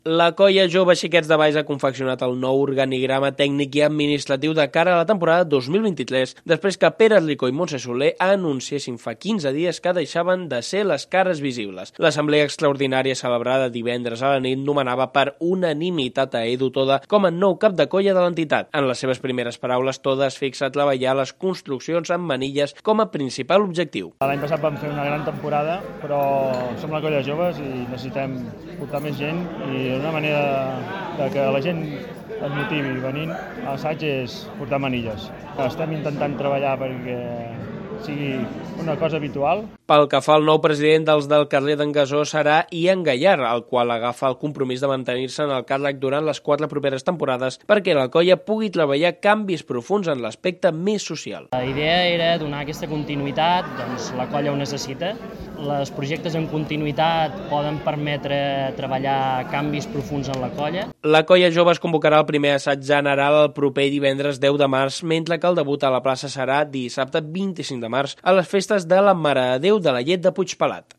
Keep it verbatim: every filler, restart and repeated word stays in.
La colla Jove Xiquets de Valls ha confeccionat el nou organigrama tècnic i administratiu de cara a la temporada dos mil vint-i-tres, després que Pere Arlicó i Montse Soler anunciessin fa quinze dies que deixaven de ser les cares visibles. L'assemblea extraordinària celebrada divendres a la nit nomenava per unanimitat a Edu Toda com a nou cap de colla de l'entitat. En les seves primeres paraules, Toda es fixa a treballar les construccions amb manilles com a principal objectiu. L'any passat vam fer una gran temporada, però som la colla de joves i necessitem portar més gent i una manera de que la gent es motivi venint a l'assaig és portar manilles. Estem intentant treballar perquè sigui una cosa habitual. Pel que fa al nou president dels del carrer d'en Gasó serà Ian Gallar, el qual agafa el compromís de mantenir-se en el càrrec durant les quatre properes temporades perquè la colla pugui treballar canvis profuns en l'aspecte més social. La idea era donar aquesta continuïtat, doncs la colla ho necessita. Els projectes en continuïtat poden permetre treballar canvis profuns en la colla. La colla jove es convocarà el primer assaig general el proper divendres deu de març, mentre que el debut a la plaça serà dissabte vint-i-cinc de març a les festes de la Mare de Déu de la Llet de Puigpelat.